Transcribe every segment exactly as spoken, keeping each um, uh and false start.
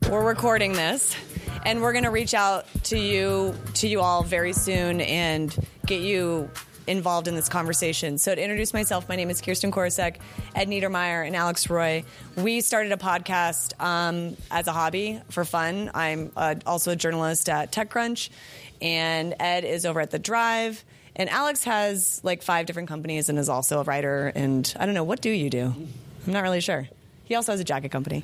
we're recording this, and we're going to reach out to you, to you all very soon and get you involved in this conversation. So to introduce myself, my name is Kirsten Korosek, Ed Niedermeyer, and Alex Roy. We started a podcast um, as a hobby for fun. I'm uh, also a journalist at TechCrunch, and Ed is over at The Drive. And Alex has like five different companies and is also a writer. And I don't know, what do you do? I'm not really sure. He also has a jacket company.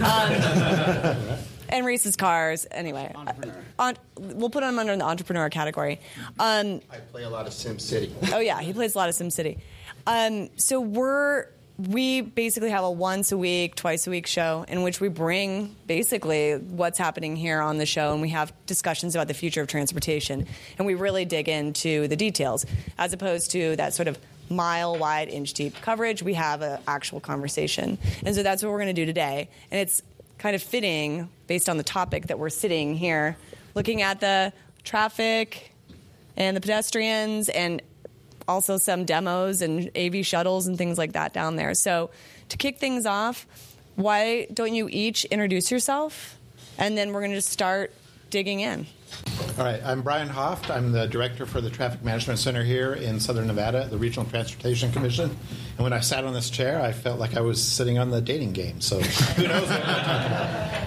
Um, and races cars. Anyway, Entrepreneur. Uh, on, we'll put him under the entrepreneur category. Um, I play a lot of SimCity. oh, yeah, he plays a lot of SimCity. Um, so we're... We basically have a once a week, twice a week show in which we bring basically what's happening here on the show, and we have discussions about the future of transportation, and we really dig into the details as opposed to that sort of mile wide, inch deep coverage. We have an actual conversation, and so that's what we're going to do today. And it's kind of fitting based on the topic that we're sitting here looking at the traffic and the pedestrians and also some demos and A V shuttles and things like that down there. So to kick things off, why don't you each introduce yourself? And then we're going to just start digging in. All right, I'm Brian Hoft. I'm the director for the Traffic Management Center here in Southern Nevada, the Regional Transportation Commission. And when I sat on this chair, I felt like I was sitting on the dating game. So who knows what we'll talk about.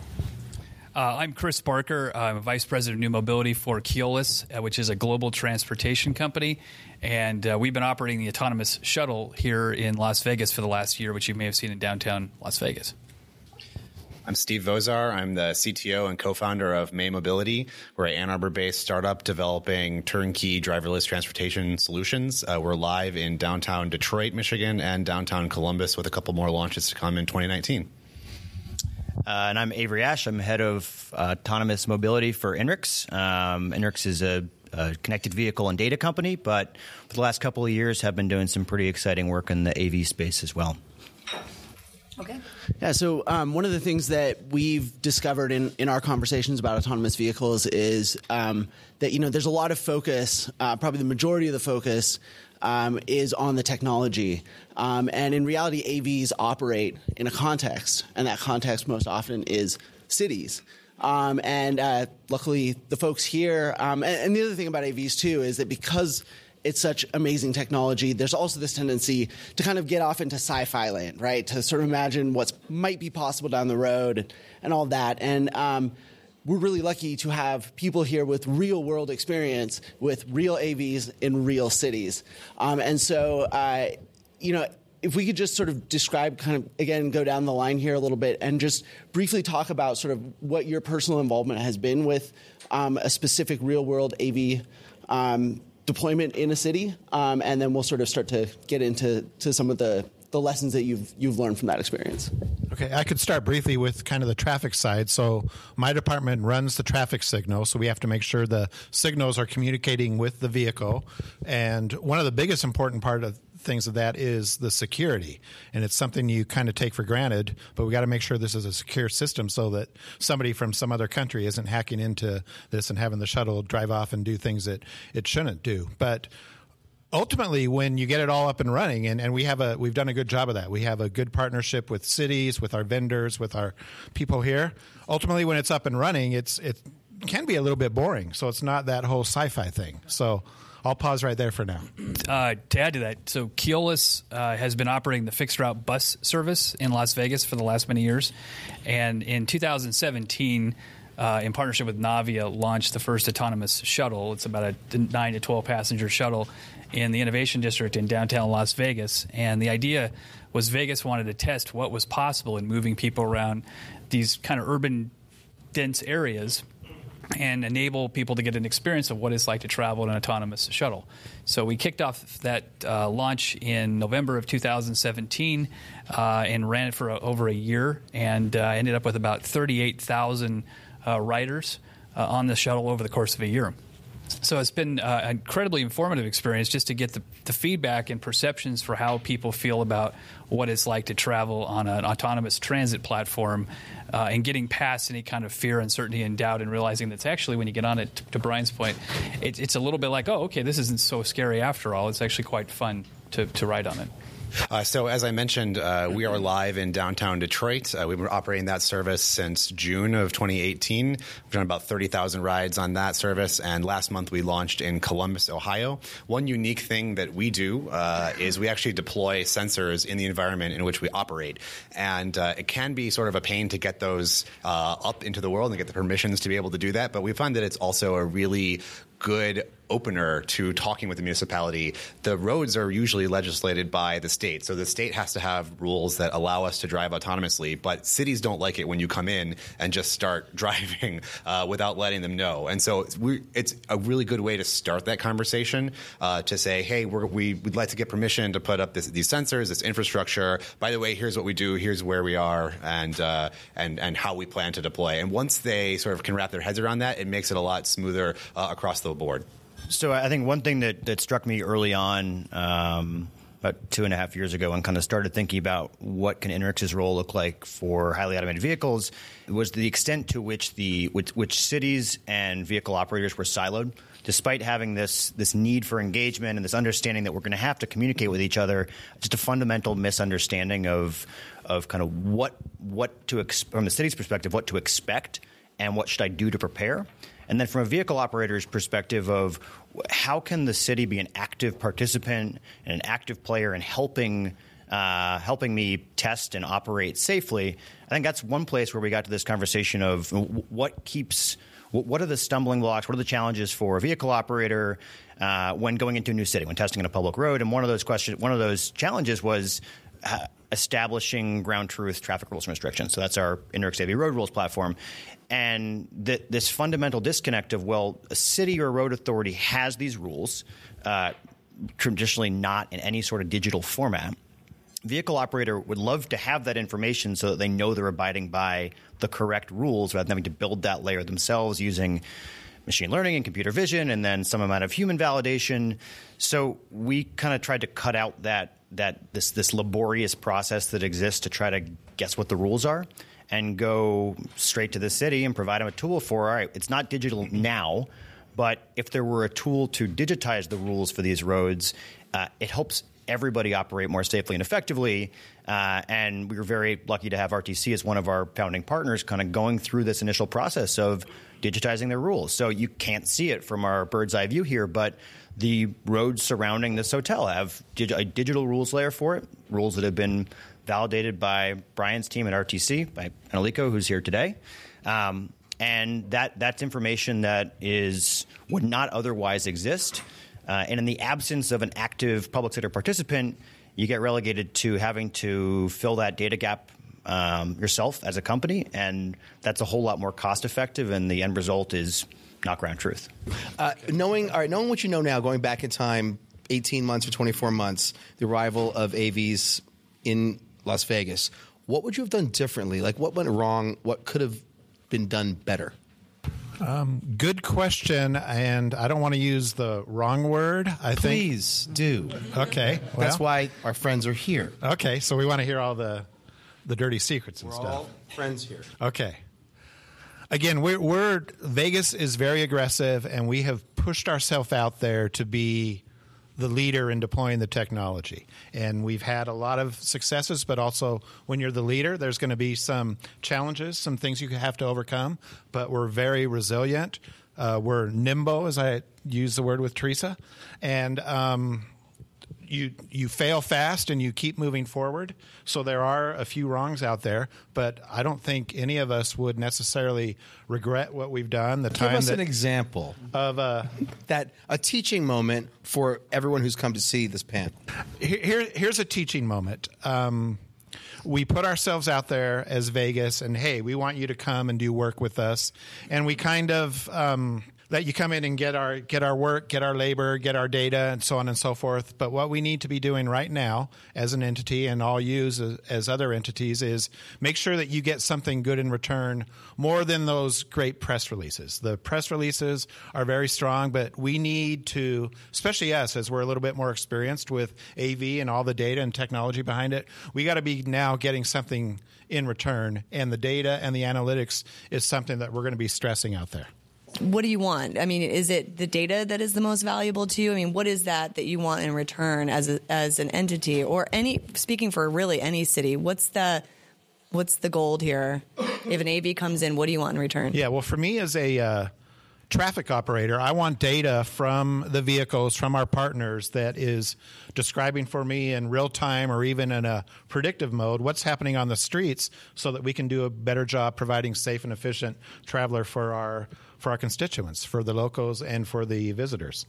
Uh, I'm Chris Barker. I'm Vice President of New Mobility for Keolis, uh, which is a global transportation company. And uh, we've been operating the autonomous shuttle here in Las Vegas for the last year, which you may have seen in downtown Las Vegas. I'm Steve Vozar. I'm the C T O and co-founder of May Mobility. We're an Ann Arbor-based startup developing turnkey driverless transportation solutions. Uh, we're live in downtown Detroit, Michigan, and downtown Columbus with a couple more launches to come in twenty nineteen. Uh, and I'm Avery Ash. I'm head of uh, autonomous mobility for Inrix. Um, Inrix is a, a connected vehicle and data company, but for the last couple of years have been doing some pretty exciting work in the A V space as well. Okay. Yeah, so um, one of the things that we've discovered in, in our conversations about autonomous vehicles is um, that, you know, there's a lot of focus, uh, probably the majority of the focus um, is on the technology. Um, and in reality, A Vs operate in a context, and that context most often is cities. Um, and uh, luckily, the folks here, um, and, and the other thing about A Vs, too, is that because it's such amazing technology, there's also this tendency to kind of get off into sci-fi land, right? To sort of imagine what might be possible down the road and, and all that. And um, we're really lucky to have people here with real-world experience with real A Vs in real cities. Um, and so, uh, you know, if we could just sort of describe kind of, again, go down the line here a little bit and just briefly talk about sort of what your personal involvement has been with um, a specific real-world A V um, deployment in a city, um, and then we'll sort of start to get into to some of the, the lessons that you've you've learned from that experience. Okay, I could start briefly with kind of the traffic side. So my department runs the traffic signal, so we have to make sure the signals are communicating with the vehicle. And one of the biggest important part of things of that is the security. And it's something you kind of take for granted, but we got to make sure this is a secure system so that somebody from some other country isn't hacking into this and having the shuttle drive off and do things that it shouldn't do. But ultimately, when you get it all up and running, and, and we have a, we've done a good job of that. We have a good partnership with cities, with our vendors, with our people here. Ultimately, when it's up and running, it's it can be a little bit boring. So it's not that whole sci-fi thing. So I'll pause right there for now. Uh, to add to that, so Keolis uh, has been operating the fixed route bus service in Las Vegas for the last many years. And in two thousand seventeen, uh, in partnership with Navia, launched the first autonomous shuttle. It's about a nine to twelve passenger shuttle in the Innovation District in downtown Las Vegas. And the idea was Vegas wanted to test what was possible in moving people around these kind of urban, dense areas and enable people to get an experience of what it's like to travel in an autonomous shuttle. So we kicked off that uh, launch in November of two thousand seventeen uh, and ran it for a, over a year, and uh, ended up with about thirty-eight thousand uh, riders uh, on the shuttle over the course of a year. So it's been uh, an incredibly informative experience just to get the, the feedback and perceptions for how people feel about what it's like to travel on an autonomous transit platform uh, and getting past any kind of fear, uncertainty, and doubt, and realizing that it's actually, when you get on it, to, to Brian's point, it, it's a little bit like, oh, okay, this isn't so scary after all. It's actually quite fun to, to ride on it. Uh, so as I mentioned, uh, we are live in downtown Detroit. Uh, we've been operating that service since June of twenty eighteen. We've done about thirty thousand rides on that service. And last month we launched in Columbus, Ohio. One unique thing that we do uh, is we actually deploy sensors in the environment in which we operate. And uh, it can be sort of a pain to get those uh, up into the world and get the permissions to be able to do that. But we find that it's also a really good opener to talking with the municipality. The roads are usually legislated by the state. So the state has to have rules that allow us to drive autonomously, but cities don't like it when you come in and just start driving uh, without letting them know. And so it's, we, it's a really good way to start that conversation uh, to say, hey, we're, we would like to get permission to put up this, these sensors, this infrastructure. By the way, here's what we do, here's where we are, and, uh, and, and how we plan to deploy. And once they sort of can wrap their heads around that, it makes it a lot smoother uh, across the board. So I think one thing that, that struck me early on, um, about two and a half years ago, and kind of started thinking about what can INRIX's role look like for highly automated vehicles, was the extent to which the which, which cities and vehicle operators were siloed. Despite having this this need for engagement and this understanding that we're going to have to communicate with each other, just a fundamental misunderstanding of of kind of what what to ex- from the city's perspective, what to expect and what should I do to prepare. And then from a vehicle operator's perspective of how can the city be an active participant and an active player in helping uh, helping me test and operate safely, I think that's one place where we got to this conversation of what keeps – what are the stumbling blocks, what are the challenges for a vehicle operator uh, when going into a new city, when testing in a public road. And one of those questions, one of those challenges was uh, establishing ground truth traffic rules and restrictions. So that's our INRIX A V road rules platform. And th- this fundamental disconnect of, well, a city or a road authority has these rules, uh, traditionally not in any sort of digital format. Vehicle operator would love to have that information so that they know they're abiding by the correct rules rather than having to build that layer themselves using machine learning and computer vision and then some amount of human validation. So we kind of tried to cut out that that this this laborious process that exists to try to guess what the rules are and go straight to the city and provide them a tool for, all right, it's not digital now, but if there were a tool to digitize the rules for these roads, uh, it helps everybody operate more safely and effectively. Uh, and we were very lucky to have R T C as one of our founding partners kind of going through this initial process of digitizing their rules. So you can't see it from our bird's eye view here, but the roads surrounding this hotel have dig- a digital rules layer for it, rules that have been validated by Brian's team at R T C, by Enrico, who's here today. Um, and that that's information that is would not otherwise exist. Uh, and in the absence of an active public sector participant, you get relegated to having to fill that data gap um, yourself as a company, and that's a whole lot more cost effective, and the end result is not ground truth. Uh, knowing, all right, knowing what you know now, going back in time, eighteen months or twenty-four months, the arrival of A Vs in Las Vegas, what would you have done differently? Like, what went wrong? What could have been done better? Um, good question, and I don't want to use the wrong word. I Please think. do. Okay, well, that's why our friends are here. Okay, so we want to hear all the the dirty secrets and We're stuff. all friends here. Okay. Again, we're, we're Vegas is very aggressive, and we have pushed ourselves out there to be the leader in deploying the technology. And we've had a lot of successes, but also when you're the leader, there's going to be some challenges, some things you have to overcome. But we're very resilient. Uh, we're nimble, as I use the word with Teresa. And um, you you fail fast and you keep moving forward. So there are a few wrongs out there, but I don't think any of us would necessarily regret what we've done. The time Give us that, an example of uh, that a teaching moment for everyone who's come to see this panel. Here, here's a teaching moment. Um, we put ourselves out there as Vegas, and hey, we want you to come and do work with us, and we kind of um, let you come in and get our get our work, get our labor, get our data, and so on and so forth. But what we need to be doing right now as an entity, and all you as, as other entities, is make sure that you get something good in return, more than those great press releases. The press releases are very strong, but we need to, especially us, as we're a little bit more experienced with A V and all the data and technology behind it, we got to be now getting something in return, and the data and the analytics is something that we're going to be stressing out there. what do you want? I mean, is it the data that is the most valuable to you? I mean, what is that that you want in return as a, as an entity, or any, speaking for really any city, what's the what's the gold here? If an A V comes in, what do you want in return? Yeah, well, for me as a uh, traffic operator, I want data from the vehicles, from our partners, that is describing for me in real time or even in a predictive mode what's happening on the streets, so that we can do a better job providing safe and efficient traveler for our for our constituents, for the locals and for the visitors.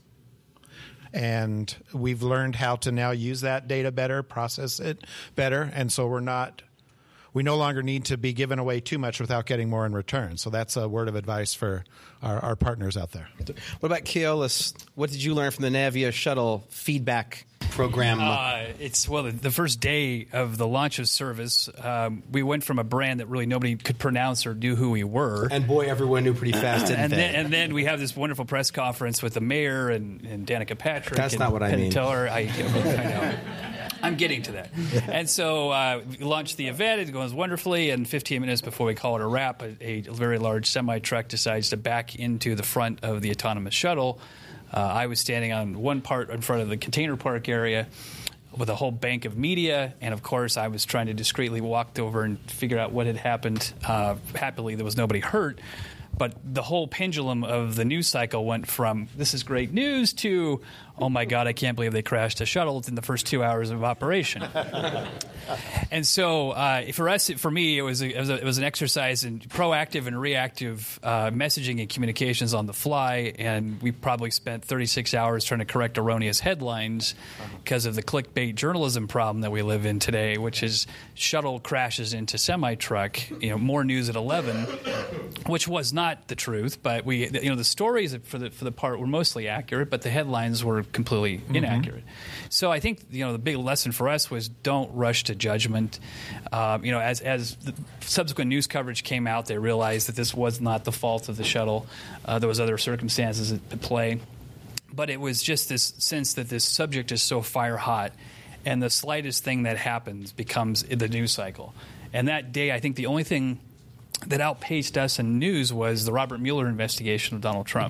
And we've learned how to now use that data better, process it better, and so we're not we no longer need to be giving away too much without getting more in return. So that's a word of advice for our, our partners out there. What about Keolis? What did you learn from the Navia shuttle feedback program? Uh, it's well, the, the first day of the launch of service, um, we went from a brand that really nobody could pronounce or knew who we were. And boy, everyone knew pretty fast, didn't and they? Then, and then we have this wonderful press conference with the mayor and, and Danica Patrick. That's and, not what I and mean. Tell her I, I know. I'm getting to that. And so uh, we launched the event. It goes wonderfully. And fifteen minutes before we call it a wrap, a, a very large semi-truck decides to back into the front of the autonomous shuttle. Uh, I was standing on one part in front of the container park area with a whole bank of media. And, of course, I was trying to discreetly walk over and figure out what had happened. Uh, happily, there was nobody hurt. But the whole pendulum of the news cycle went from, this is great news, to, oh, my God, I can't believe they crashed a shuttle in the first two hours of operation. And so uh, for us, for me, it was, a, it, was a, it was an exercise in proactive and reactive uh, messaging and communications on the fly. And we probably spent thirty-six hours trying to correct erroneous headlines because of the clickbait journalism problem that we live in today, which is shuttle crashes into semi-truck, you know, more news at eleven, which was not the truth. But we, you know, the stories for the for the part were mostly accurate, but the headlines were completely mm-hmm. inaccurate. So I think, you know, the big lesson for us was don't rush to judgment. Um, you know, as as the subsequent news coverage came out, they realized that this was not the fault of the shuttle. Uh, there was other circumstances at play, but it was just this sense that this subject is so fire hot, and the slightest thing that happens becomes the news cycle. And that day, I think the only thing that outpaced us in news was the Robert Mueller investigation of Donald Trump.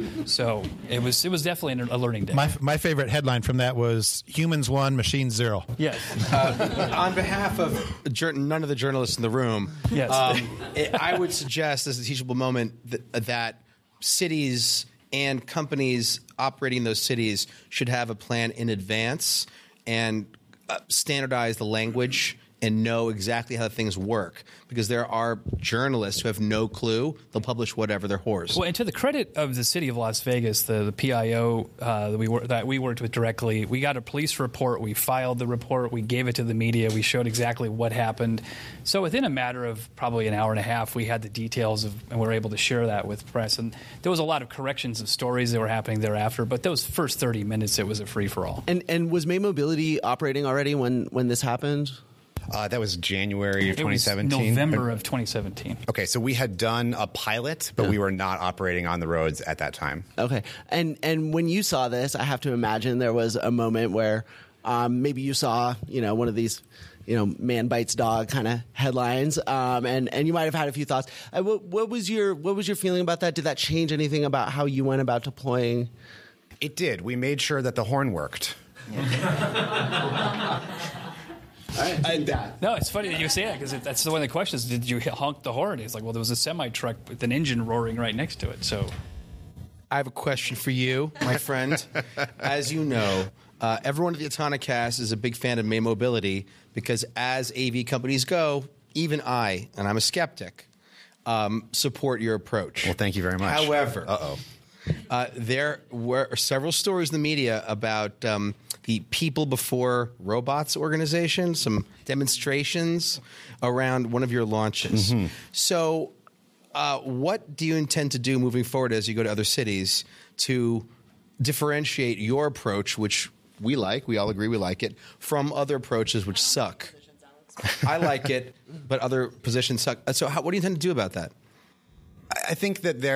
So it was it was definitely a learning day. My my favorite headline from that was "Humans won, machines zero." Yes. Uh, on behalf of jur- none of the journalists in the room, yes. um, it, I would suggest as a teachable moment that, that cities and companies operating those cities should have a plan in advance and uh, standardize the language and know exactly how things work, because there are journalists who have no clue. They'll publish whatever their horse. Well, and to the credit of the city of Las Vegas, the, the P I O uh, that, we wor- that we worked with directly, we got a police report, we filed the report, we gave it to the media, we showed exactly what happened. So within a matter of probably an hour and a half, we had the details of, and we were able to share that with press. And there was a lot of corrections of stories that were happening thereafter, but those first thirty minutes, it was a free-for-all. And and was May Mobility operating already when, when this happened? Uh, that was January of It twenty was seventeen. November of twenty seventeen. Okay, so we had done a pilot, but Yeah. we were not operating on the roads at that time. Okay. And and when you saw this, I have to imagine there was a moment where um, maybe you saw, you know, one of these, you know, man bites dog kind of headlines, um, and and you might have had a few thoughts. Uh, what, what was your what was your feeling about that? Did that change anything about how you went about deploying? It did. We made sure that the horn worked. I, that. No, it's funny that you say that, because that's one of the questions. Did you honk the horn? It's like, well, there was a semi-truck with an engine roaring right next to it. So I have a question for you, my friend. As you know, uh, everyone at the Autonocast is a big fan of May Mobility, because as A V companies go, even I, and I'm a skeptic, um, support your approach. Well, thank you very much. However, Uh-oh. Uh, there were several stories in the media about um, the People Before Robots organization, some demonstrations around one of your launches. Mm-hmm. So uh, what do you intend to do moving forward as you go to other cities to differentiate your approach, which we like, we all agree we like it, from other approaches which suck? I like it, but other positions suck. So how, what do you intend to do about that? I think that there,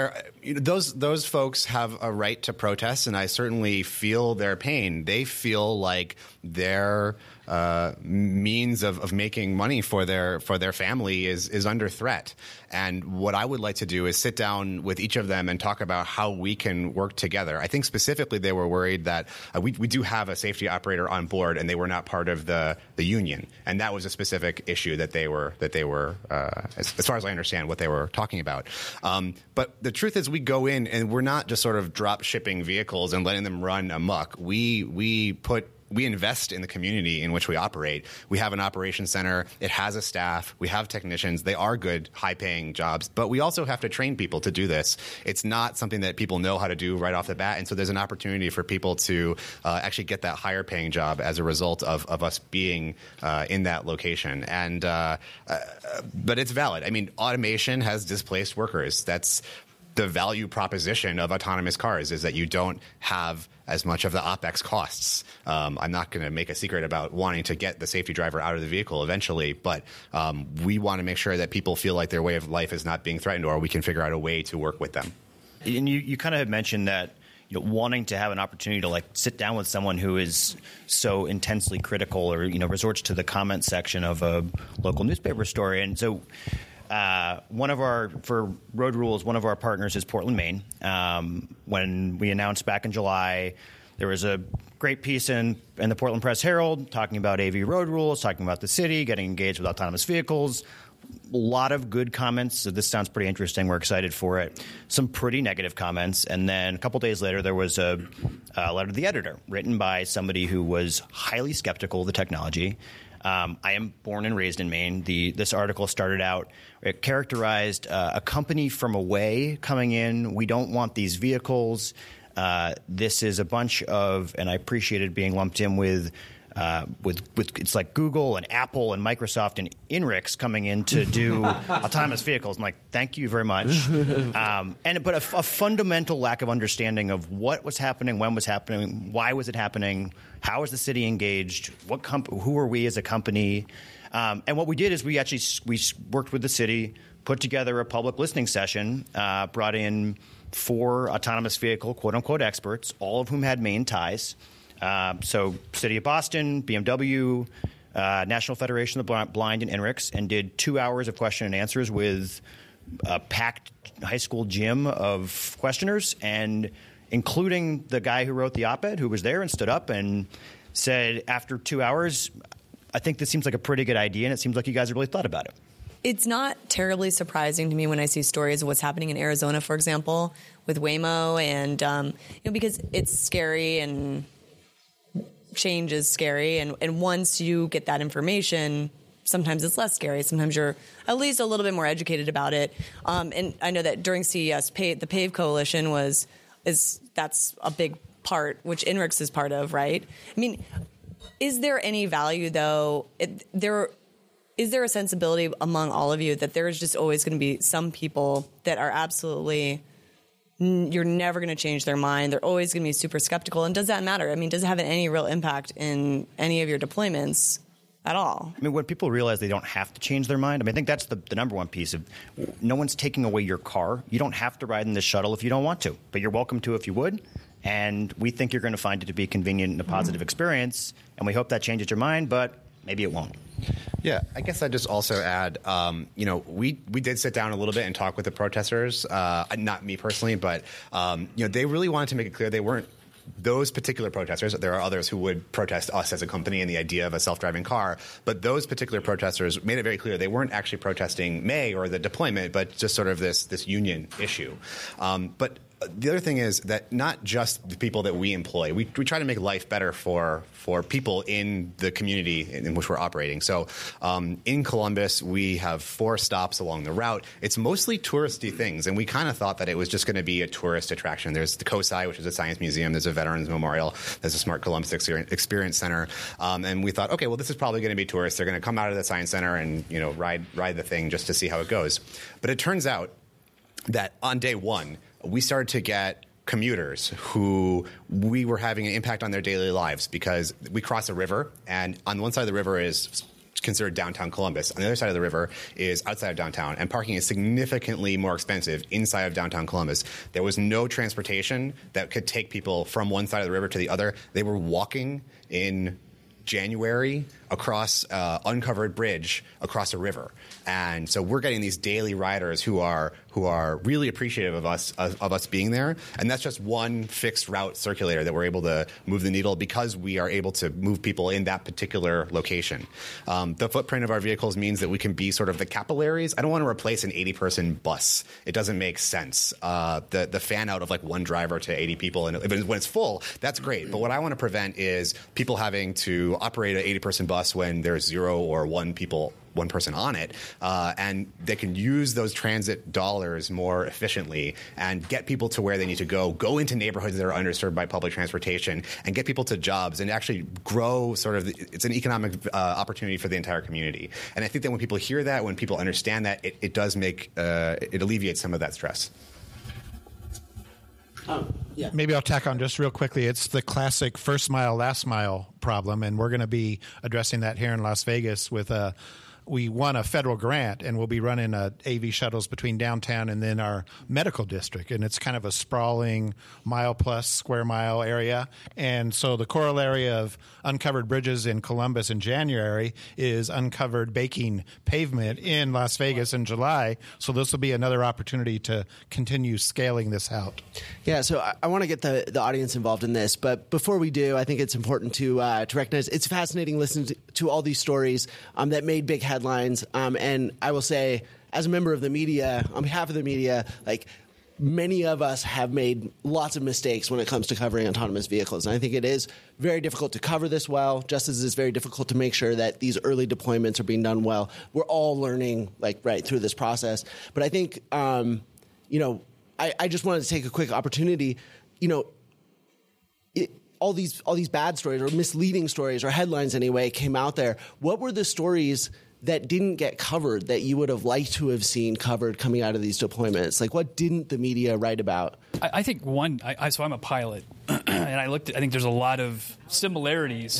you know, those those folks have a right to protest, and I certainly feel their pain. They feel like their uh, means of, of making money for their for their family is is under threat. And what I would like to do is sit down with each of them and talk about how we can work together. I think specifically they were worried that uh, we we do have a safety operator on board, and they were not part of the the union, and that was a specific issue that they were that they were uh, as, as far as I understand what they were talking about. Um, but the truth is, we go in and we're not just sort of drop shipping vehicles and letting them run amok. We we put we invest in the community in which we operate. We have an operations center. It has a staff. We have technicians. They are good, high-paying jobs. But we also have to train people to do this. It's not something that people know how to do right off the bat. And so there's an opportunity for people to uh, actually get that higher-paying job as a result of, of us being uh, in that location. And uh, uh, but it's valid. I mean, automation has displaced workers. That's the value proposition of autonomous cars, is that you don't have as much of the OpEx costs. Um, I'm not going to make a secret about wanting to get the safety driver out of the vehicle eventually, but um, we want to make sure that people feel like their way of life is not being threatened, or we can figure out a way to work with them. And you, you kind of had mentioned that, you know, wanting to have an opportunity to like sit down with someone who is so intensely critical, or, you know, resorts to the comment section of a local newspaper story. And so Uh, one of our, for Road Rules, one of our partners is Portland, Maine. Um, when we announced back in July, there was a great piece in, in the Portland Press Herald talking about A V Road Rules, talking about the city, getting engaged with autonomous vehicles. A lot of good comments. So this sounds pretty interesting. We're excited for it. Some pretty negative comments. And then a couple days later, there was a, a letter to the editor written by somebody who was highly skeptical of the technology. Um, I am born and raised in Maine. The, this article started out, it characterized uh, a company from away coming in. We don't want these vehicles. Uh, this is a bunch of, and I appreciated being lumped in with, uh, with, with it's like Google and Apple and Microsoft and INRIX coming in to do autonomous vehicles. I'm like, thank you very much. Um, and but a, a fundamental lack of understanding of what was happening, when was happening, why was it happening, how is the city engaged, what comp- who are we as a company. Um, and what we did is we actually we worked with the city, put together a public listening session, uh, brought in four autonomous vehicle quote-unquote experts, all of whom had Maine ties. Uh, so City of Boston, B M W, uh, National Federation of the Blind, and INRIX, and did two hours of question and answers with a packed high school gym of questioners, and including the guy who wrote the op-ed, who was there and stood up and said, after two hours, I think this seems like a pretty good idea, and it seems like you guys have really thought about it. It's not terribly surprising to me when I see stories of what's happening in Arizona, for example, with Waymo, and um, you know, because it's scary and change is scary, and, and once you get that information, sometimes it's less scary. Sometimes you're at least a little bit more educated about it. Um, and I know that during C E S, Pay, the PAVE Coalition was is that's a big part, which INRIX is part of, right? I mean, is there any value though? It, there. Is there a sensibility among all of you that there is just always going to be some people that are absolutely, you're never going to change their mind. They're always going to be super skeptical. And does that matter? I mean, does it have any real impact in any of your deployments at all? I mean, when people realize they don't have to change their mind, I mean, I think that's the, the number one piece of no one's taking away your car. You don't have to ride in the shuttle if you don't want to, but you're welcome to if you would. And we think you're going to find it to be convenient and a positive experience. And we hope that changes your mind, but maybe it won't. Yeah, I guess I'd just also add, um, you know, we, we did sit down a little bit and talk with the protesters, uh, not me personally, but, um, you know, they really wanted to make it clear they weren't those particular protesters. There are others who would protest us as a company and the idea of a self-driving car, but those particular protesters made it very clear they weren't actually protesting May or the deployment, but just sort of this, this union issue. Um, but the other thing is that not just the people that we employ, we, we try to make life better for for people in the community in, in which we're operating. So um, in Columbus, we have four stops along the route. It's mostly touristy things, and we kind of thought that it was just going to be a tourist attraction. There's the COSI, which is a science museum. There's a Veterans Memorial. There's a Smart Columbus Experience Center. Um, and we thought, okay, well, this is probably going to be tourists. They're going to come out of the science center and, you know, ride ride the thing just to see how it goes. But it turns out that on day one, we started to get commuters who we were having an impact on their daily lives because we cross a river, and on one side of the river is considered downtown Columbus. On the other side of the river is outside of downtown, and parking is significantly more expensive inside of downtown Columbus. There was no transportation that could take people from one side of the river to the other. They were walking in January across uh, uncovered bridge across a river, and so we're getting these daily riders who are who are really appreciative of us of, of us being there, and that's just one fixed route circulator that we're able to move the needle because we are able to move people in that particular location. Um, the footprint of our vehicles means that we can be sort of the capillaries. I don't want to replace an eighty person bus. It doesn't make sense. Uh, the the fan out of like one driver to eighty people, and when it's full, that's great. But what I want to prevent is people having to operate an eighty person bus when there's zero or one people, one person on it, uh, and they can use those transit dollars more efficiently and get people to where they need to go, go into neighborhoods that are underserved by public transportation, and get people to jobs and actually grow sort of, the, it's an economic uh, opportunity for the entire community. And I think that when people hear that, when people understand that, it, it does make, uh, it alleviates some of that stress. Um, yeah. Maybe I'll tack on just real quickly. It's the classic first mile, last mile problem, and we're going to be addressing that here in Las Vegas with a we won a federal grant, and we'll be running a A V shuttles between downtown and then our medical district. And it's kind of a sprawling mile-plus square mile area. And so the corollary of uncovered bridges in Columbus in January is uncovered baking pavement in Las Vegas in July. So this will be another opportunity to continue scaling this out. Yeah, so I, I want to get the, the audience involved in this. But before we do, I think it's important to, uh, to recognize it's fascinating listening to, to all these stories um, that made big headlines. Headlines, um, and I will say, as a member of the media, on behalf of the media, like many of us have made lots of mistakes when it comes to covering autonomous vehicles, and I think it is very difficult to cover this well, just as it's very difficult to make sure that these early deployments are being done well. We're all learning, like right through this process, but I think, um, you know, I, I just wanted to take a quick opportunity, you know. It, all these all these bad stories or misleading stories or headlines anyway came out there. What were the stories that didn't get covered that you would have liked to have seen covered coming out of these deployments? Like, what didn't the media write about? I, I think one, I, I, so I'm a pilot, and I looked at, I think there's a lot of similarities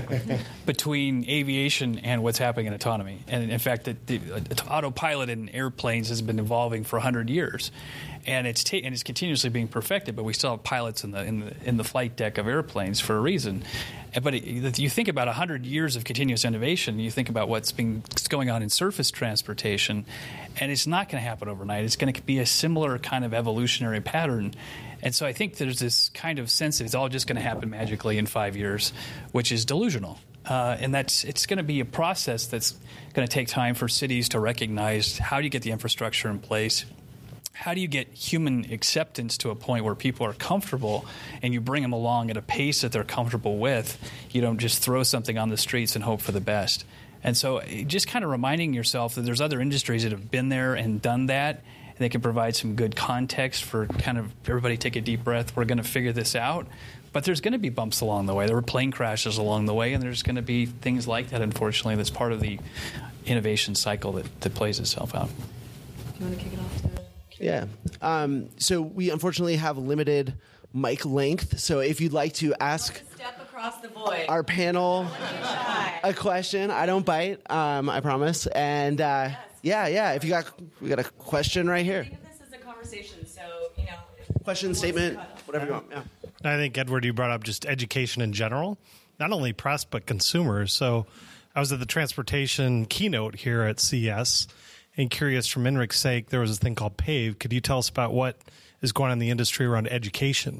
between aviation and what's happening in autonomy. And in fact, the, the uh, autopilot in airplanes has been evolving for one hundred years. And it's ta- and it's continuously being perfected, but we still have pilots in the in the in the flight deck of airplanes for a reason. But it, you think about one hundred years of continuous innovation, you think about what's been what's going on in surface transportation, and it's not going to happen overnight. It's going to be a similar kind of evolutionary pattern. And so I think there's this kind of sense that it's all just going to happen magically in five years, which is delusional. Uh, and that's it's going to be a process that's going to take time for cities to recognize how do you get the infrastructure in place. How do you get human acceptance to a point where people are comfortable and you bring them along at a pace that they're comfortable with? You don't just throw something on the streets and hope for the best. And so just kind of reminding yourself that there's other industries that have been there and done that, and they can provide some good context for kind of everybody take a deep breath. We're going to figure this out. But there's going to be bumps along the way. There were plane crashes along the way, and there's going to be things like that, unfortunately, that's part of the innovation cycle that, that plays itself out. Do you want to kick it off, Todd? Yeah. Um, so we unfortunately have limited mic length. So if you'd like to ask Step across the void. our panel a question, I don't bite, um, I promise. And uh, Yes. yeah, yeah. If you got we got a question right here. Think of this as a conversation, so, you know. Question, statement, whatever you want. Yeah. I think, Edward, you brought up just education in general, not only press, but consumers. So I was at the transportation keynote here at C E S, and curious, from Enric's sake, there was this thing called PAVE. Could you tell us about what is going on in the industry around education?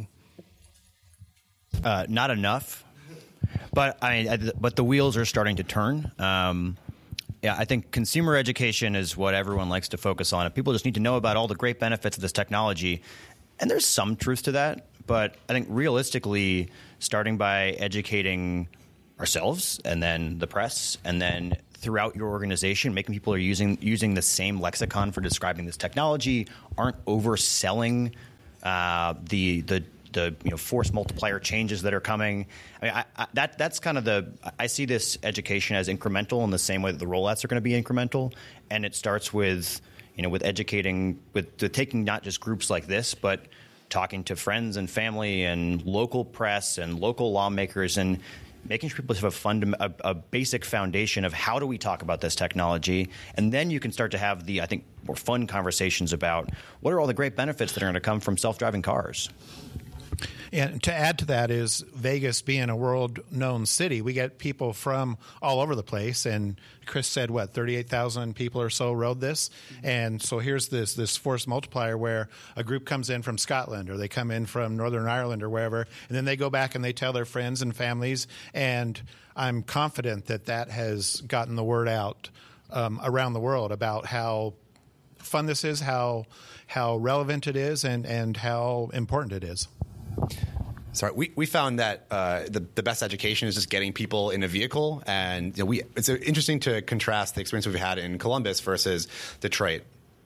Uh, not enough, but I mean, but the wheels are starting to turn. Um, yeah, I think consumer education is what everyone likes to focus on. People just need to know about all the great benefits of this technology, and there's some truth to that. But I think realistically, starting by educating ourselves, and then the press, and then throughout your organization, making people are using using the same lexicon for describing this technology, aren't overselling uh, the the the you know force multiplier changes that are coming. I mean, I, I, that that's kind of the I see this education as incremental in the same way that the rollouts are going to be incremental, and it starts with you know with educating with the, taking not just groups like this, but talking to friends and family and local press and local lawmakers and making sure people have a, fund, a, a basic foundation of how do we talk about this technology, and then you can start to have the, I think, more fun conversations about what are all the great benefits that are going to come from self-driving cars. And to add to that is Vegas being a world-known city, we get people from all over the place. And Chris said, what, thirty-eight thousand people or so rode this? And so here's this this force multiplier where a group comes in from Scotland or they come in from Northern Ireland or wherever, and then they go back and they tell their friends and families. And I'm confident that that has gotten the word out um, around the world about how fun this is, how how relevant it is, and, and how important it is. Sorry, we, we found that uh, the, the best education is just getting people in a vehicle. And you know, we it's interesting to contrast the experience we've had in Columbus versus Detroit.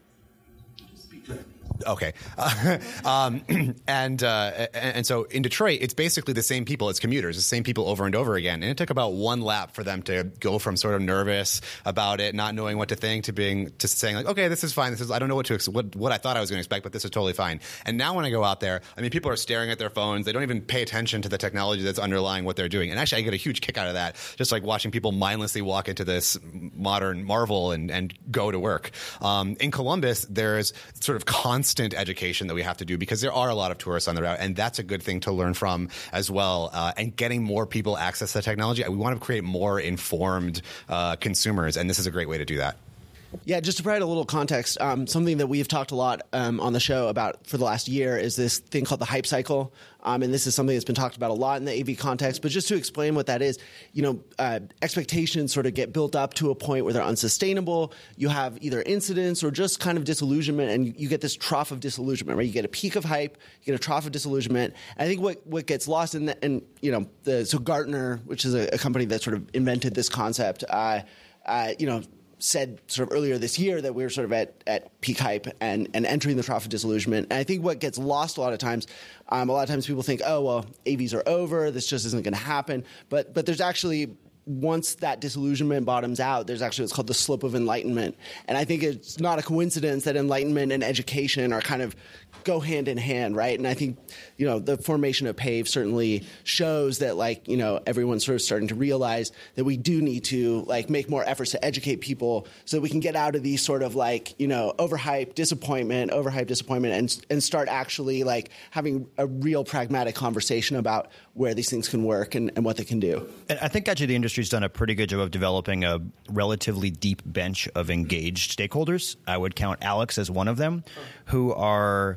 Okay. Uh, um, and, uh, and so in Detroit, it's basically the same people. It's commuters, the same people over and over again. And it took about one lap for them to go from sort of nervous about it, not knowing what to think, to being to saying like, okay, this is fine. This is I don't know what to ex- what what I thought I was going to expect, but this is totally fine. And now when I go out there, I mean, people are staring at their phones. They don't even pay attention to the technology that's underlying what they're doing. And actually, I get a huge kick out of that, just like watching people mindlessly walk into this modern marvel and and go to work. Um, in Columbus, there's sort of constant education that we have to do because there are a lot of tourists on the route, and that's a good thing to learn from as well. Uh, and getting more people access to technology, we want to create more informed uh, consumers, and this is a great way to do that. Yeah, just to provide a little context, um, something that we've talked a lot um, on the show about for the last year is this thing called the hype cycle. Um, and this is something that's been talked about a lot in the A V context. But just to explain what that is, you know, uh, expectations sort of get built up to a point where they're unsustainable. You have either incidents or just kind of disillusionment, and you, you get this trough of disillusionment, right? You get a peak of hype, you get a trough of disillusionment. And I think what, what gets lost in the, and, you know, the, so Gartner, which is a, a company that sort of invented this concept, uh, uh, you know, said sort of earlier this year that we were sort of at, at peak hype and, and entering the trough of disillusionment. And I think what gets lost a lot of times, um, a lot of times people think, oh, well, A Vs are over. This just isn't going to happen. But but there's actually, once that disillusionment bottoms out, there's actually what's called the slope of enlightenment. And I think it's not a coincidence that enlightenment and education are kind of go hand in hand, right? And I think, you know, the formation of PAVE certainly shows that, like, you know, everyone's sort of starting to realize that we do need to, like, make more efforts to educate people so that we can get out of these sort of, like, you know, overhyped disappointment, overhyped disappointment, and and start actually, like, having a real pragmatic conversation about where these things can work and, and what they can do. And I think actually the industry's done a pretty good job of developing a relatively deep bench of engaged stakeholders. I would count Alex as one of them, who are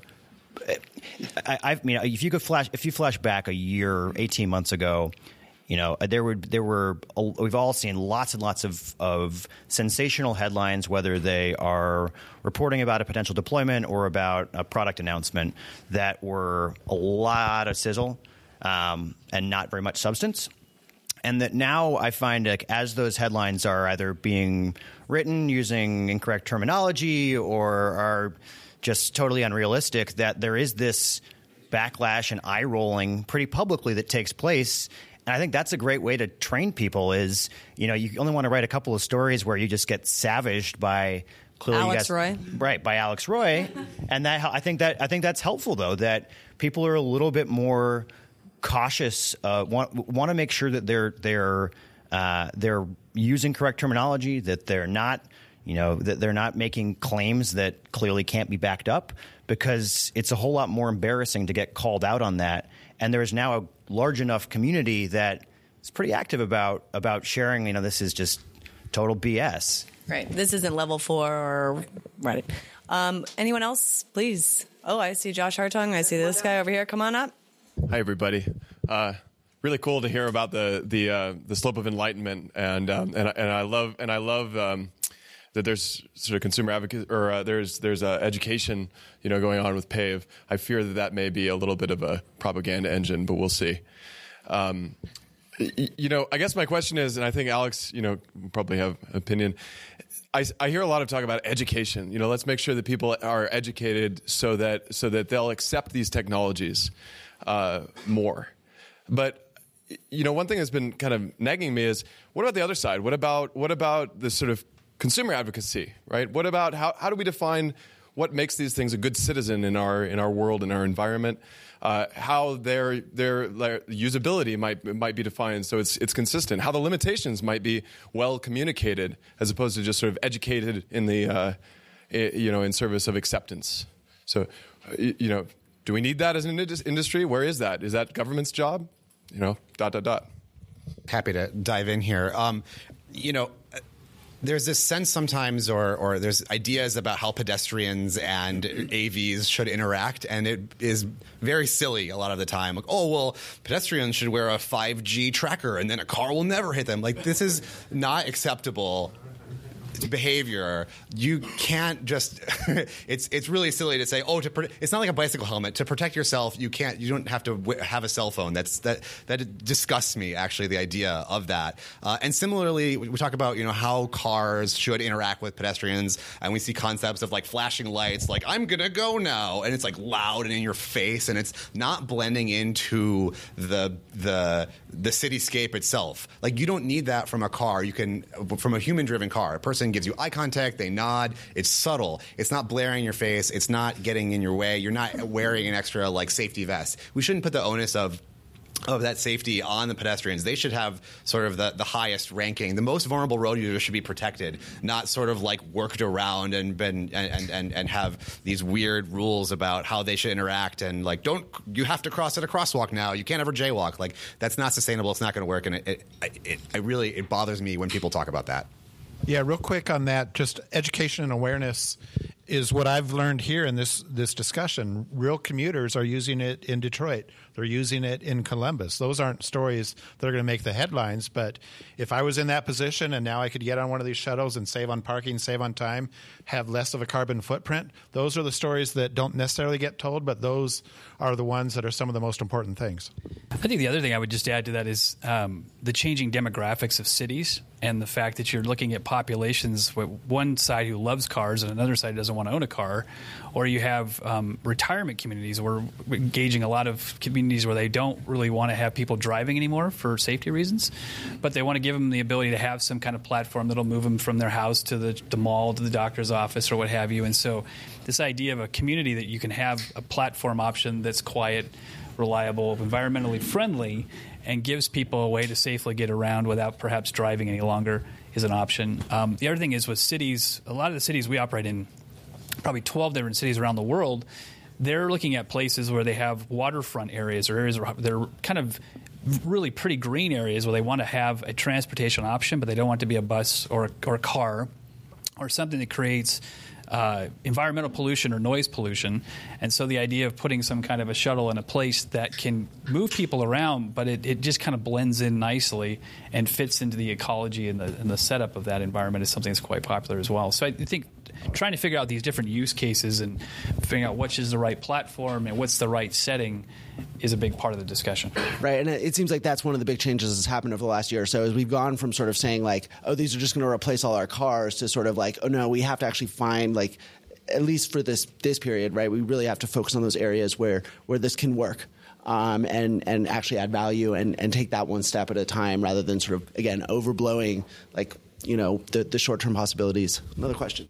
I, I mean, if you could flash, if you flash back a year, eighteen months ago, you know, there would there were we've all seen lots and lots of of sensational headlines, whether they are reporting about a potential deployment or about a product announcement, that were a lot of sizzle um, and not very much substance. And that now I find, like, as those headlines are either being written using incorrect terminology or are just totally unrealistic, that there is this backlash and eye rolling pretty publicly that takes place. And I think that's a great way to train people is, you know, you only want to write a couple of stories where you just get savaged by clearly Alex you guys, Roy. Right, by Alex Roy. And that I think that I think that's helpful, though, that people are a little bit more cautious, uh, want want to make sure that they're they're uh, they're using correct terminology, that they're not You know, that they're not making claims that clearly can't be backed up, because it's a whole lot more embarrassing to get called out on that. And there is now a large enough community that is pretty active about about sharing, you know, this is just total B S. Right. This isn't level four or right. Um, anyone else, please? Oh, I see Josh Hartung. I see this guy over here. Come on up. Hi, everybody. Uh, really cool to hear about the the uh, the slope of enlightenment, and um, and and I love and I love. Um, that there's sort of consumer advocacy, or uh, there's there's uh, education, you know, going on with PAVE. I fear that that may be a little bit of a propaganda engine, but we'll see. Um, y- you know, I guess my question is, and I think Alex, you know, probably have an opinion. I, I hear a lot of talk about education. You know, let's make sure that people are educated so that so that they'll accept these technologies uh, more. But you know, one thing that's been kind of nagging me is, what about the other side? What about what about the sort of consumer advocacy, right? What about how, how do we define what makes these things a good citizen in our in our world, in our environment. Uh, how their, their their usability might might be defined, so it's it's consistent. How the limitations might be well communicated, as opposed to just sort of educated in the uh, you know in service of acceptance. So, you know, do we need that as an industry? Where is that? Is that government's job? You know, dot dot dot. Happy to dive in here. Um, you know. There's this sense sometimes, or or there's ideas about how pedestrians and A Vs should interact, and it is very silly a lot of the time. Like, oh, well, pedestrians should wear a five G tracker, and then a car will never hit them. Like, this is not acceptable behavior. You can't just it's it's really silly to say, oh, to pro- it's not like a bicycle helmet. To protect yourself, you can't you don't have to w- have a cell phone. That's that that disgusts me, actually, the idea of that. Uh, and similarly, we talk about, you know, how cars should interact with pedestrians, and we see concepts of like flashing lights, like I'm gonna go now, and it's like loud and in your face, and it's not blending into the the the cityscape itself. Like, you don't need that from a car. You can from a human driven car. A person gives you eye contact, they nod. It's subtle. It's not blaring in your face. It's not getting in your way. You're not wearing an extra like safety vest. We shouldn't put the onus of of that safety on the pedestrians. They should have sort of the, the highest ranking. The most vulnerable road users should be protected, not sort of like worked around and been and, and, and have these weird rules about how they should interact, and like, don't you have to cross at a crosswalk now. You can't ever jaywalk. Like, that's not sustainable. It's not going to work. And it, it, it, it really it bothers me when people talk about that. Yeah, real quick on that, just education and awareness is what I've learned here in this this discussion. Real commuters are using it in Detroit. They're using it in Columbus. Those aren't stories that are going to make the headlines, but if I was in that position and now I could get on one of these shuttles and save on parking, save on time, have less of a carbon footprint, those are the stories that don't necessarily get told, but those are the ones that are some of the most important things. I think the other thing I would just add to that is um, the changing demographics of cities, and the fact that you're looking at populations with one side who loves cars and another side doesn't want to own a car, or you have um, retirement communities where we're engaging a lot of communities where they don't really want to have people driving anymore for safety reasons, but they want to give them the ability to have some kind of platform that'll move them from their house to the, the mall, to the doctor's office, or what have you. And so this idea of a community that you can have a platform option that's quiet, reliable, environmentally friendly, and gives people a way to safely get around without perhaps driving any longer is an option. Um, the other thing is with cities, a lot of the cities we operate in, probably twelve different cities around the world, they're looking at places where they have waterfront areas or areas where they're kind of really pretty green areas where they want to have a transportation option, but they don't want it to be a bus or a, or a car or something that creates Uh, environmental pollution or noise pollution. And so the idea of putting some kind of a shuttle in a place that can move people around, but it, it just kind of blends in nicely and fits into the ecology and the, and the setup of that environment is something that's quite popular as well. So I think trying to figure out these different use cases and figuring out which is the right platform and what's the right setting is a big part of the discussion. Right, and it seems like that's one of the big changes that's happened over the last year or so, is we've gone from sort of saying like, oh, these are just going to replace all our cars, to sort of like, oh no, we have to actually find, like, at least for this this period, right, we really have to focus on those areas where, where this can work. Um, and, and actually add value and, and take that one step at a time, rather than sort of, again, overblowing, like, you know, the, the short-term possibilities. Another question.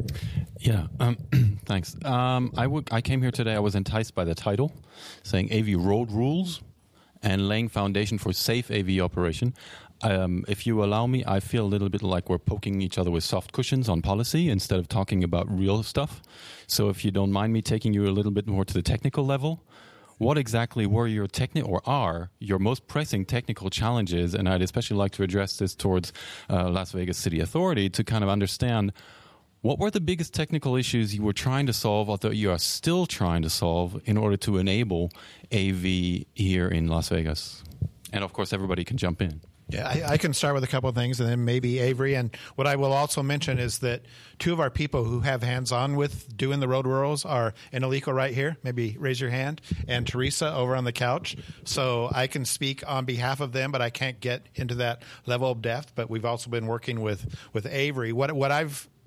Yeah, um, thanks. Um, I, would, I came here today, I was enticed by the title, saying A V Road Rules and laying foundation for safe A V operation. Um, if you allow me, I feel a little bit like we're poking each other with soft cushions on policy instead of talking about real stuff. So if you don't mind me taking you a little bit more to the technical level, what exactly were your techni- or are your most pressing technical challenges? And I'd especially like to address this towards uh, Las Vegas City Authority to kind of understand what were the biggest technical issues you were trying to solve, or that you are still trying to solve, in order to enable A V here in Las Vegas? And of course, everybody can jump in. Yeah, I, I can start with a couple of things, and then maybe Avery. And what I will also mention is that two of our people who have hands-on with doing the road rules are Enrico right here, maybe raise your hand, and Teresa over on the couch. So I can speak on behalf of them, but I can't get into that level of depth. But we've also been working with, with Avery. What what I've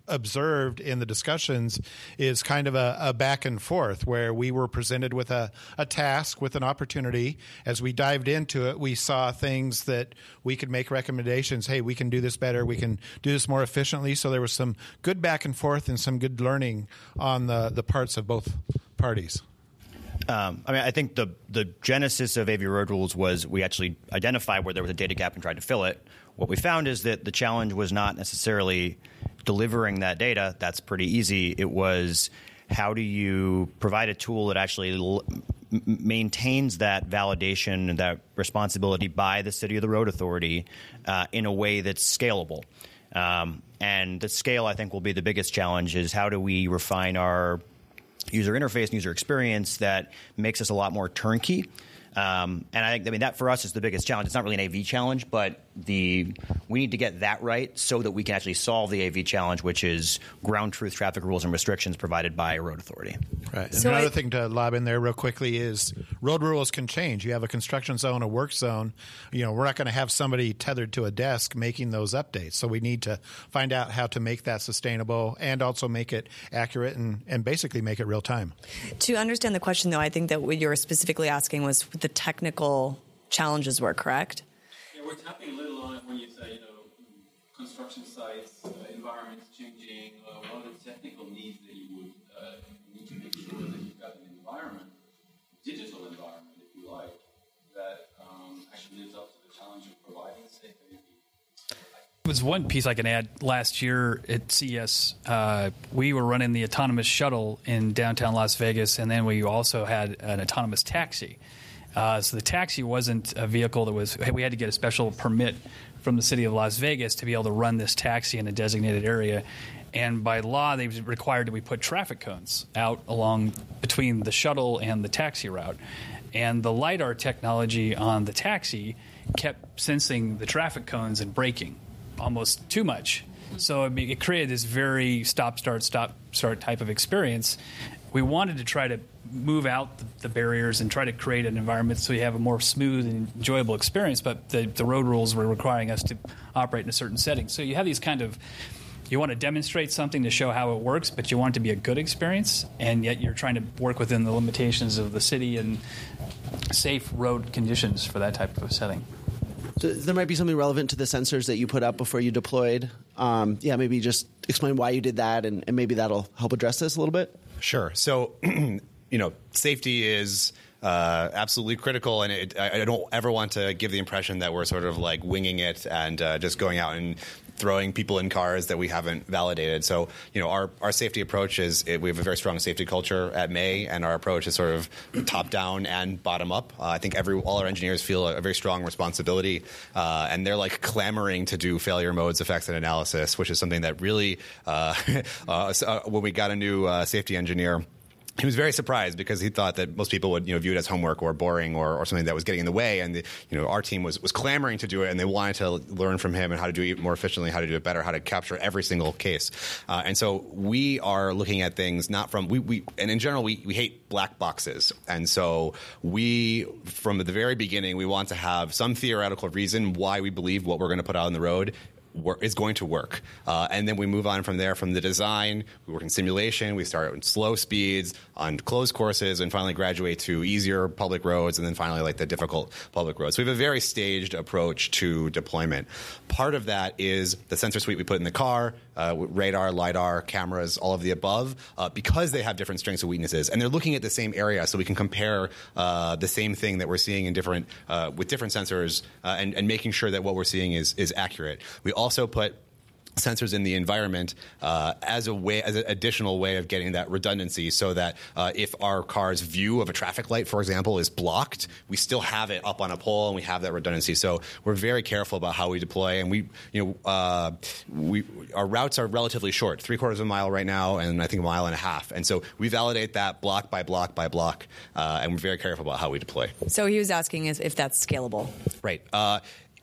observed in the discussions is kind of a, a back and forth where we were presented with a, a task, with an opportunity. As we dived into it, we saw things that we could make recommendations. Hey, we can do this better. We can do this more efficiently. So there was some good back and forth and some good learning on the, the parts of both parties. Um, I mean, I think the the genesis of A V Road Rules was we actually identified where there was a data gap and tried to fill it. What we found is that the challenge was not necessarily delivering that data. That's pretty easy. It was how do you provide a tool that actually l- m- maintains that validation and that responsibility by the city or the road authority uh, in a way that's scalable. Um, and the scale, I think, will be the biggest challenge is how do we refine our user interface and user experience that makes us a lot more turnkey. Um, and I think, I mean, that for us is the biggest challenge. It's not really an A V challenge, but the we need to get that right so that we can actually solve the A V challenge, which is ground truth traffic rules and restrictions provided by a road authority. Right. And So another I- thing to lob in there real quickly is road rules can change. You have a construction zone, a work zone. You know, we're not going to have somebody tethered to a desk making those updates. So we need to find out how to make that sustainable and also make it accurate and, and basically make it real time. To understand the question, though, I think that what you were specifically asking was what the technical challenges were, correct? Yeah, we're tapping a little on it when you say, you know, construction sites, uh, environments changing. Uh, one of the technical needs that you would uh, need to make sure that you've got an environment, digital environment, if you like, that um, actually lives up to the challenge of providing safe A V. Was one piece I can add. Last year at C E S, uh, we were running the autonomous shuttle in downtown Las Vegas, and then we also had an autonomous taxi. Uh, so the taxi wasn't a vehicle that was – we had to get a special permit from the city of Las Vegas to be able to run this taxi in a designated area. And by law, they required that we put traffic cones out along between the shuttle and the taxi route. And the LiDAR technology on the taxi kept sensing the traffic cones and braking almost too much. So it, it created this very stop, start, stop, start type of experience. We wanted to try to move out the, the barriers and try to create an environment so we have a more smooth and enjoyable experience, but the, the road rules were requiring us to operate in a certain setting. So you have these kind of, you want to demonstrate something to show how it works, but you want it to be a good experience, and yet you're trying to work within the limitations of the city and safe road conditions for that type of setting. So there might be something relevant to the sensors that you put up before you deployed. Um, yeah, maybe just explain why you did that, and, and maybe that'll help address this a little bit. Sure. So, you know, safety is uh, absolutely critical, and it, I, I don't ever want to give the impression that we're sort of like winging it and uh, just going out and throwing people in cars that we haven't validated. So, you know, our, our safety approach is it, we have a very strong safety culture at May, and our approach is sort of top down and bottom up. Uh, I think every all our engineers feel a, a very strong responsibility, uh, and they're like clamoring to do failure modes, effects, and analysis, which is something that really, uh, uh, so, uh, when we got a new uh, safety engineer, he was very surprised because he thought that most people would, you know, view it as homework or boring or, or something that was getting in the way. And, the, you know, our team was, was clamoring to do it, and they wanted to learn from him and how to do it more efficiently, how to do it better, how to capture every single case. Uh, and so we are looking at things not from we, – we and in general, we, we hate black boxes. And so we, from the very beginning, we want to have some theoretical reason why we believe what we're going to put out on the road is going to work. Uh, and then we move on from there, from the design. We work in simulation. We start at slow speeds on closed courses and finally graduate to easier public roads and then finally like the difficult public roads. So we have a very staged approach to deployment. Part of that is the sensor suite we put in the car, uh, radar, LiDAR, cameras, all of the above, uh, because they have different strengths and weaknesses. And they're looking at the same area, so we can compare uh, the same thing that we're seeing in different uh, with different sensors uh, and, and making sure that what we're seeing is, is accurate. We also put sensors in the environment uh, as a way, as an additional way of getting that redundancy, so that uh, if our car's view of a traffic light, for example, is blocked, we still have it up on a pole and we have that redundancy. So we're very careful about how we deploy, and we, you know, uh, we our routes are relatively short, three quarters of a mile right now, and I think a mile and a half. And so we validate that block by block by block, uh, and we're very careful about how we deploy. So he was asking if, if that's scalable. Right. Uh,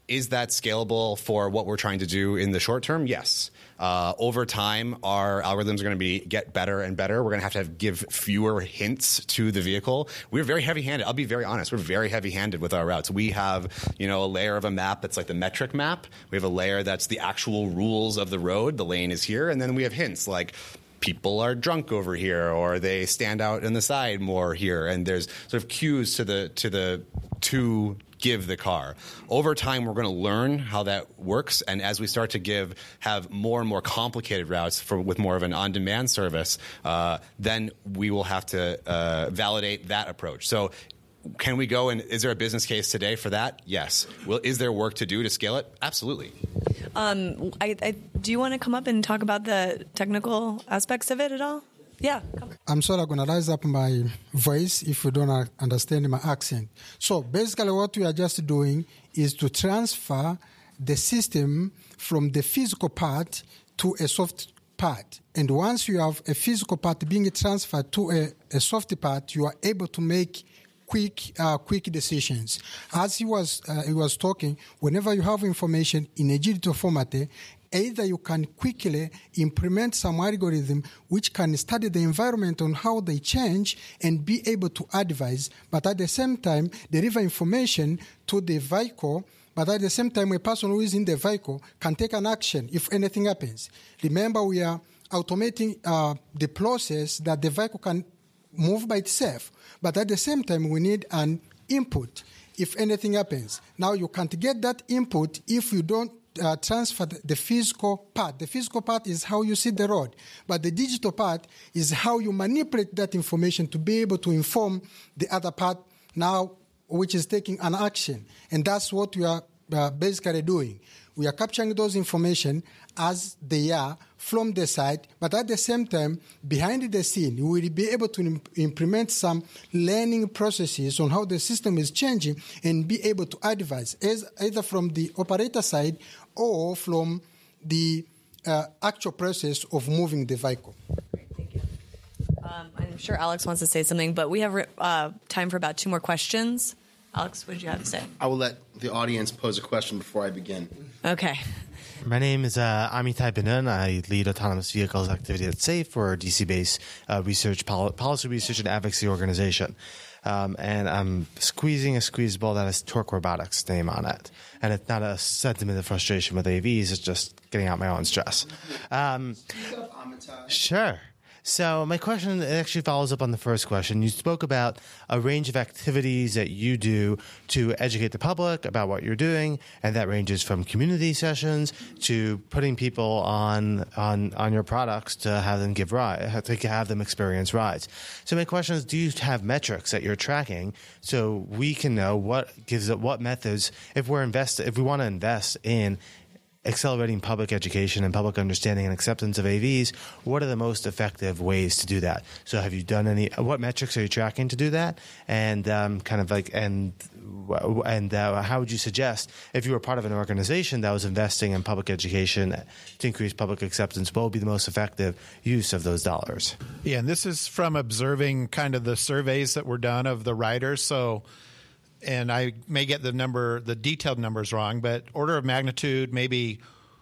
is that scalable for what we're trying to do in the short term? Yes. Uh, over time, our algorithms are going to be get better and better. We're going to have to have, give fewer hints to the vehicle. We're very heavy-handed. I'll be very honest. We're very heavy-handed with our routes. We have, you know, a layer of a map that's like the metric map. We have a layer that's the actual rules of the road. The lane is here, and then we have hints like people are drunk over here, or they stand out in the side more here, and there's sort of cues to the to the to give the car. Over time, we're going to learn how that works, and as we start to give have more and more complicated routes for with more of an on-demand service, uh, then we will have to uh, validate that approach. So, can we go and is there a business case today for that? Yes. Well, is there work to do to scale it? Absolutely. Um, I, I, do you want to come up and talk about the technical aspects of it at all? Yeah. Come. I'm sorry, I'm going to raise up my voice if you don't understand my accent. So basically what we are just doing is to transfer the system from the physical part to a soft part. And once you have a physical part being transferred to a, a soft part, you are able to make quick uh, quick decisions. As he was uh, he was talking, whenever you have information in a digital format, either you can quickly implement some algorithm which can study the environment on how they change and be able to advise, but at the same time deliver information to the vehicle. But at the same time, a person who is in the vehicle can take an action if anything happens. Remember, we are automating uh, the process that the vehicle can move by itself. But at the same time, we need an input if anything happens. Now, you can't get that input if you don't uh, transfer the physical part. The physical part is how you see the road. But the digital part is how you manipulate that information to be able to inform the other part now, which is taking an action. And that's what we are uh, basically doing. We are capturing those information as they are from the side, but at the same time, behind the scene, we will be able to imp- implement some learning processes on how the system is changing and be able to advise, as, either from the operator side or from the uh, actual process of moving the vehicle. Great, thank you. Um, I'm sure Alex wants to say something, but we have uh, time for about two more questions. Alex, what did you have to say? I will let the audience pose a question before I begin. Okay. My name is uh, Amitai Benon. I lead autonomous vehicles activity at SAFE. We're a D C-based uh, research, pol- policy research and advocacy organization. Um, and I'm squeezing a squeeze ball that has Torque Robotics name on it. And it's not a sentiment of frustration with A Vs. It's just getting out my own stress. Um, sure. So my question actually follows up on the first question. You spoke about a range of activities that you do to educate the public about what you're doing, and that ranges from community sessions to putting people on on, on your products to have them give ride, to have them experience rides. So my question is, do you have metrics that you're tracking so we can know what gives it what methods if we're invest if we want to invest in accelerating public education and public understanding and acceptance of A Vs, what are the most effective ways to do that? So have you done any, what metrics are you tracking to do that? And um, kind of like, and and uh, how would you suggest, if you were part of an organization that was investing in public education to increase public acceptance, what would be the most effective use of those dollars? Yeah, and this is from observing kind of the surveys that were done of the riders. So, and I may get the number, the detailed numbers wrong, but order of magnitude, maybe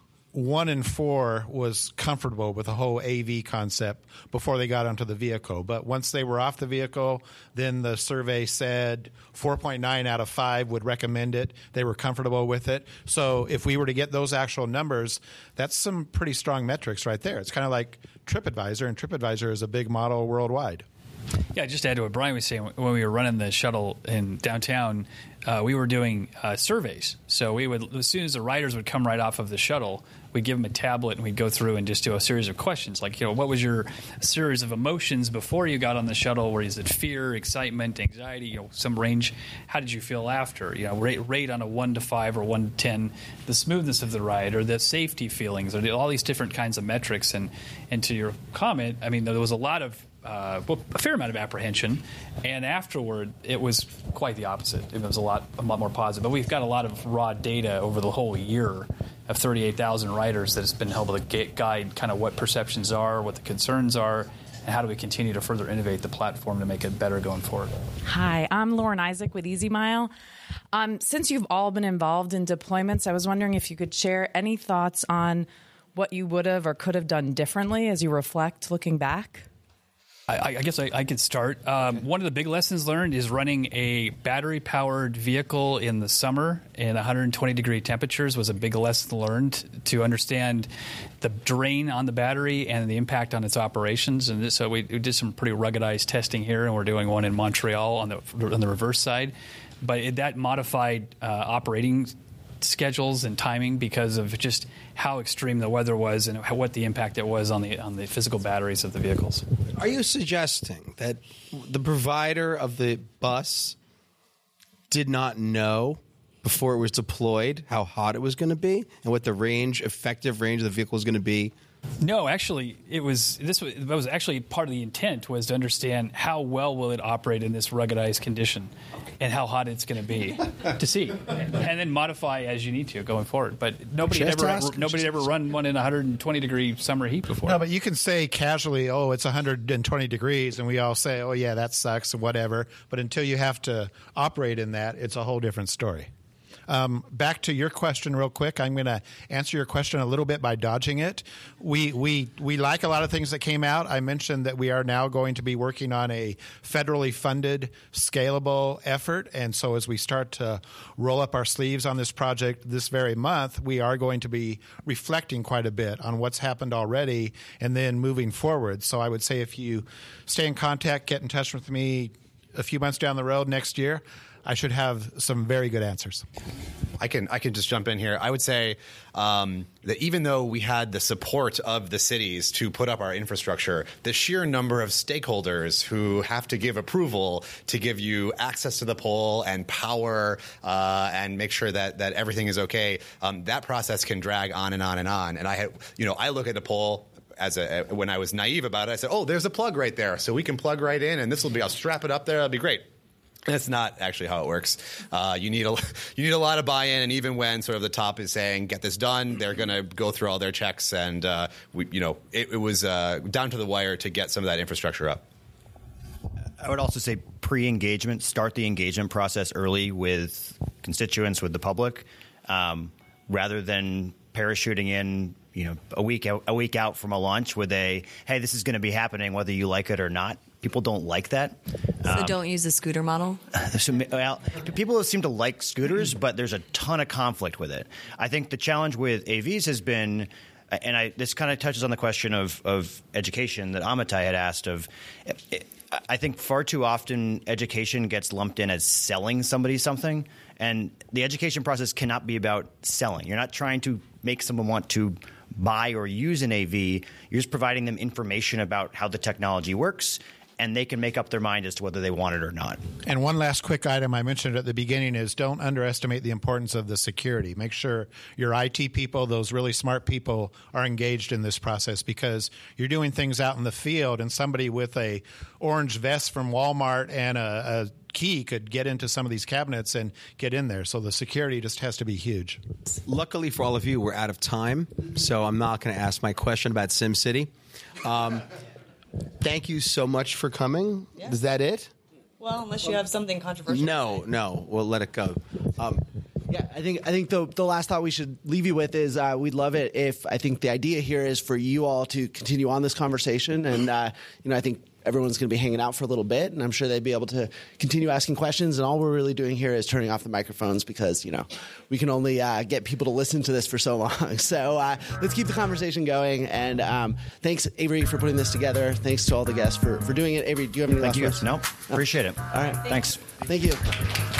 one in four was comfortable with the whole A V concept before they got onto the vehicle. But once they were off the vehicle, then the survey said four point nine out of five would recommend it. They were comfortable with it. So if we were to get those actual numbers, that's some pretty strong metrics right there. It's kind of like TripAdvisor, and TripAdvisor is a big model worldwide. Yeah, just to add to what Brian was saying, when we were running the shuttle in downtown, uh, we were doing uh, surveys. So we would, as soon as the riders would come right off of the shuttle, we'd give them a tablet and we'd go through and just do a series of questions. Like, you know, what was your series of emotions before you got on the shuttle? Where is it fear, excitement, anxiety, you know, some range? How did you feel after? You know, rate, rate on a one to five or one to ten, the smoothness of the ride or the safety feelings or the, all these different kinds of metrics. And, and to your comment, I mean, there was a lot of Uh, well, a fair amount of apprehension, and afterward, it was quite the opposite. It was a lot, a lot more positive. But we've got a lot of raw data over the whole year of thirty-eight thousand riders that has been able to guide kind of what perceptions are, what the concerns are, and how do we continue to further innovate the platform to make it better going forward. Hi, I'm Lauren Isaac with Easy Mile. Um, since you've all been involved in deployments, I was wondering if you could share any thoughts on what you would have or could have done differently as you reflect looking back. I, I guess I, I could start. Um, one of the big lessons learned is running a battery-powered vehicle in the summer in one hundred twenty degree temperatures was a big lesson learned to understand the drain on the battery and the impact on its operations. And this, so we, we did some pretty ruggedized testing here, and we're doing one in Montreal on the on the reverse side. But it, that modified uh, operating schedules and timing because of just how extreme the weather was and how, what the impact it was on the on the physical batteries of the vehicles. Are you suggesting that the provider of the bus did not know before it was deployed how hot it was going to be and what the range, effective range of the vehicle was going to be? No, actually, it was this was, that was actually part of the intent was to understand how well will it operate in this ruggedized condition and how hot it's going to be to see, and then modify as you need to going forward. But nobody had ever ask, nobody had ever run one in one hundred twenty degree summer heat before. No, but you can say casually, "Oh, it's one hundred twenty degrees," and we all say, "Oh, yeah, that sucks," or whatever. But until you have to operate in that, it's a whole different story. Um, back to your question real quick. I'm going to answer your question a little bit by dodging it. We, we, we like a lot of things that came out. I mentioned that we are now going to be working on a federally funded, scalable effort. And so as we start to roll up our sleeves on this project this very month, we are going to be reflecting quite a bit on what's happened already and then moving forward. So I would say if you stay in contact, get in touch with me a few months down the road next year, I should have some very good answers. I can I can just jump in here. I would say um, that even though we had the support of the cities to put up our infrastructure, the sheer number of stakeholders who have to give approval to give you access to the pole and power uh, and make sure that that everything is okay, um, that process can drag on and on and on. And I had, you know, I look at the pole. As a, when I was naive about it, I said, "Oh, there's a plug right there, so we can plug right in, and this will be. I'll strap it up there. It'll be great." That's not actually how it works. Uh, you need a you need a lot of buy-in, and even when sort of the top is saying get this done, they're going to go through all their checks, and uh, we, you know, it, it was uh, down to the wire to get some of that infrastructure up. I would also say pre-engagement, start the engagement process early with constituents, with the public, um, rather than parachuting in, you know, a week out, a week out from a launch with a, hey, this is going to be happening whether you like it or not. People don't like that. So um, don't use the scooter model? Some, well, people seem to like scooters, but there's a ton of conflict with it. I think the challenge with A Vs has been, and I, this kind of touches on the question of, of education that Amitai had asked of, it, I think far too often education gets lumped in as selling somebody something, and the education process cannot be about selling. You're not trying to make someone want to buy or use an A V. You're just providing them information about how the technology works, and they can make up their mind as to whether they want it or not. And one last quick item I mentioned at the beginning is don't underestimate the importance of the security. Make sure your I T people, those really smart people, are engaged in this process because you're doing things out in the field and somebody with a orange vest from Walmart and a, a key could get into some of these cabinets and get in there. So the security just has to be huge. Luckily for all of you, we're out of time, so I'm not going to ask my question about SimCity. Um, thank you so much for coming. Yeah. Is that it? Well, unless you have something controversial. No, no. We'll let it go. Um, Yeah, I think I think the the last thought we should leave you with is uh, we'd love it if I think the idea here is for you all to continue on this conversation, and uh, you know I think everyone's going to be hanging out for a little bit, and I'm sure they'd be able to continue asking questions. And all we're really doing here is turning off the microphones because you know we can only uh, get people to listen to this for so long. So uh, let's keep the conversation going. And um, thanks, Avery, for putting this together. Thanks to all the guests for for doing it. Avery, do you have any Thank last you. words? No, appreciate it. All right, thanks. Thank you.